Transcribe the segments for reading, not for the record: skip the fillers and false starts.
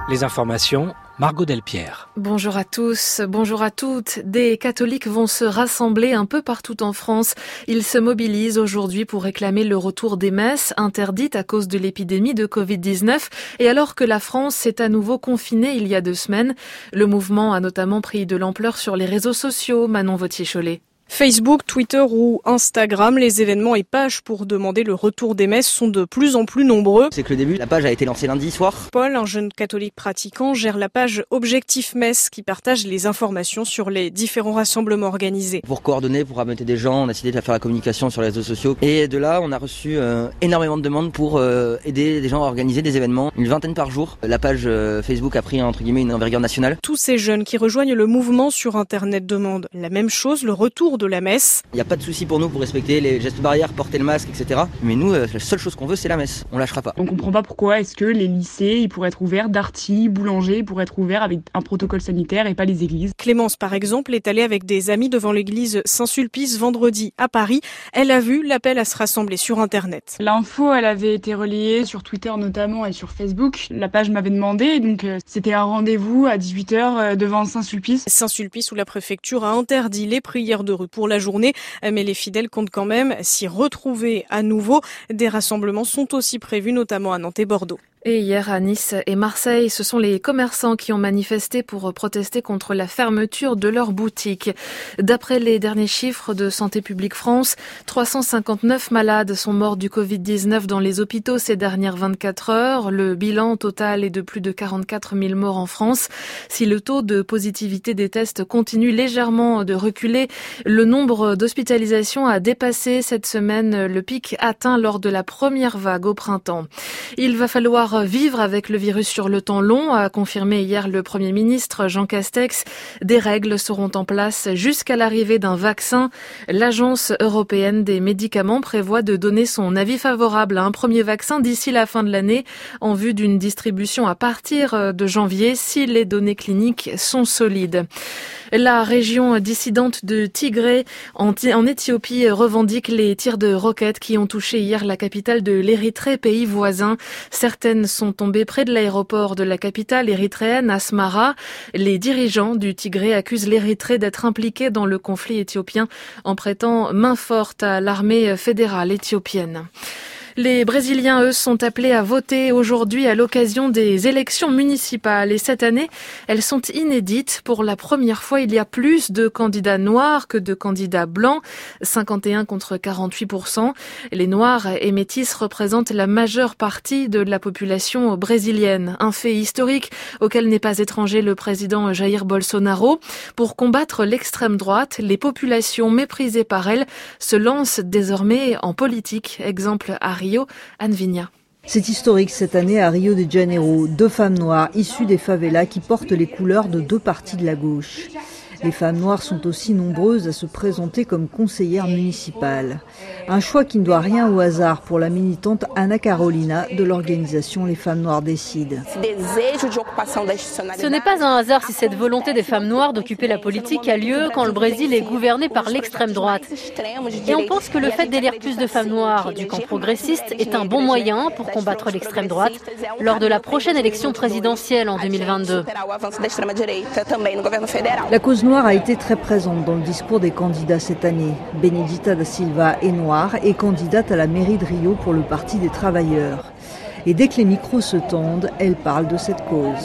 Les informations, Margot Delpierre. Bonjour à tous, bonjour à toutes. Des catholiques vont se rassembler un peu partout en France. Ils se mobilisent aujourd'hui pour réclamer le retour des messes interdites à cause de l'épidémie de Covid-19. Et alors que la France s'est à nouveau confinée il y a 2 semaines, le mouvement a notamment pris de l'ampleur sur les réseaux sociaux. Manon Vautier-Cholet. Facebook, Twitter ou Instagram, les événements et pages pour demander le retour des messes sont de plus en plus nombreux. C'est que le début, la page a été lancée lundi soir. Paul, un jeune catholique pratiquant, gère la page Objectif Messe qui partage les informations sur les différents rassemblements organisés. Pour coordonner, pour amener des gens, on a décidé de faire la communication sur les réseaux sociaux. Et de là, on a reçu énormément de demandes pour aider les gens à organiser des événements. Une vingtaine par jour. La page Facebook a pris entre guillemets une envergure nationale. Tous ces jeunes qui rejoignent le mouvement sur Internet demandent la même chose, le retour de la messe. Il n'y a pas de souci pour nous pour respecter les gestes barrières, porter le masque, etc. Mais nous, la seule chose qu'on veut, c'est la messe. On lâchera pas. On comprend pas pourquoi est-ce que les lycées ils pourraient être ouverts, darty, boulanger pourraient être ouverts avec un protocole sanitaire et pas les églises. Clémence, par exemple, est allée avec des amis devant l'église Saint-Sulpice vendredi à Paris. Elle a vu l'appel à se rassembler sur Internet. L'info, elle avait été relayée sur Twitter notamment et sur Facebook. La page m'avait demandé, donc c'était un rendez-vous à 18h devant Saint-Sulpice. Saint-Sulpice où la préfecture a interdit les prières de rue pour la journée, mais les fidèles comptent quand même s'y retrouver à nouveau. Des rassemblements sont aussi prévus, notamment à Nantes et Bordeaux. Et hier à Nice et Marseille, ce sont les commerçants qui ont manifesté pour protester contre la fermeture de leurs boutiques. D'après les derniers chiffres de Santé publique France, 359 malades sont morts du Covid-19 dans les hôpitaux ces dernières 24 heures. Le bilan total est de plus de 44 000 morts en France. Si le taux de positivité des tests continue légèrement de reculer, le nombre d'hospitalisations a dépassé cette semaine le pic atteint lors de la première vague au printemps. Il va falloir vivre avec le virus sur le temps long, a confirmé hier le Premier ministre Jean Castex. Des règles seront en place jusqu'à l'arrivée d'un vaccin. L'Agence européenne des médicaments prévoit de donner son avis favorable à un premier vaccin d'ici la fin de l'année, en vue d'une distribution à partir de janvier si les données cliniques sont solides. La région dissidente de Tigré en Éthiopie revendique les tirs de roquettes qui ont touché hier la capitale de l'Érythrée, pays voisin. Certaines sont tombées près de l'aéroport de la capitale érythréenne, Asmara. Les dirigeants du Tigré accusent l'Érythrée d'être impliquée dans le conflit éthiopien en prêtant main forte à l'armée fédérale éthiopienne. Les Brésiliens, eux, sont appelés à voter aujourd'hui à l'occasion des élections municipales. Et cette année, elles sont inédites. Pour la première fois, il y a plus de candidats noirs que de candidats blancs, 51 contre 48%. Les Noirs et Métis représentent la majeure partie de la population brésilienne. Un fait historique auquel n'est pas étranger le président Jair Bolsonaro. Pour combattre l'extrême droite, les populations méprisées par elle se lancent désormais en politique. Exemple à Rio, Anne Vigna. C'est historique cette année à Rio de Janeiro. 2 femmes noires issues des favelas qui portent les couleurs de 2 partis de la gauche. Les femmes noires sont aussi nombreuses à se présenter comme conseillères municipales. Un choix qui ne doit rien au hasard pour la militante Ana Carolina de l'organisation Les Femmes Noires décident. Ce n'est pas un hasard si cette volonté des femmes noires d'occuper la politique a lieu quand le Brésil est gouverné par l'extrême droite. Et on pense que le fait d'élire plus de femmes noires du camp progressiste est un bon moyen pour combattre l'extrême droite lors de la prochaine élection présidentielle en 2022. La cause noire a été très présente dans le discours des candidats cette année. Benedita da Silva est noire et candidate à la mairie de Rio pour le Parti des travailleurs. Et dès que les micros se tendent, elle parle de cette cause.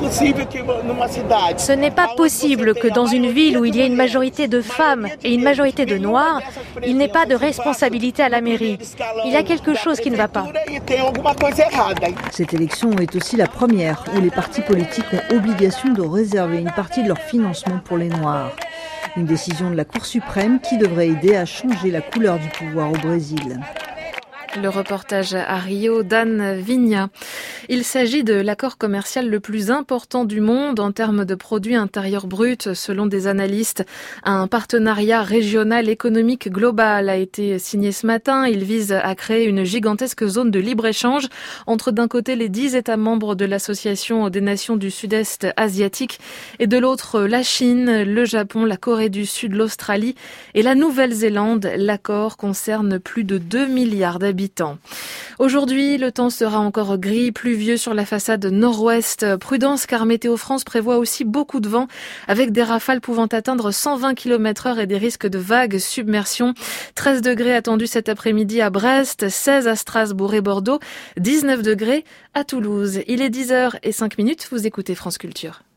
Ce n'est pas possible que dans une ville où il y a une majorité de femmes et une majorité de noirs, il n'ait pas de responsabilité à la mairie. Il y a quelque chose qui ne va pas. Cette élection est aussi la première où les partis politiques ont obligation de réserver une partie de leur financement pour les Noirs. Une décision de la Cour suprême qui devrait aider à changer la couleur du pouvoir au Brésil. Le reportage à Rio d'Anne Vigna. Il s'agit de l'accord commercial le plus important du monde en termes de produits intérieurs bruts, selon des analystes. Un partenariat régional économique global a été signé ce matin. Il vise à créer une gigantesque zone de libre-échange entre d'un côté les 10 États membres de l'Association des nations du Sud-Est asiatique et de l'autre la Chine, le Japon, la Corée du Sud, l'Australie et la Nouvelle-Zélande. L'accord concerne plus de 2 milliards d'habitants. habitants. Aujourd'hui, le temps sera encore gris, pluvieux sur la façade nord-ouest. Prudence car Météo France prévoit aussi beaucoup de vent avec des rafales pouvant atteindre 120 km/h et des risques de vagues, submersion. 13 degrés attendus cet après-midi à Brest, 16 à Strasbourg et Bordeaux, 19 degrés à Toulouse. Il est 10h05, vous écoutez France Culture.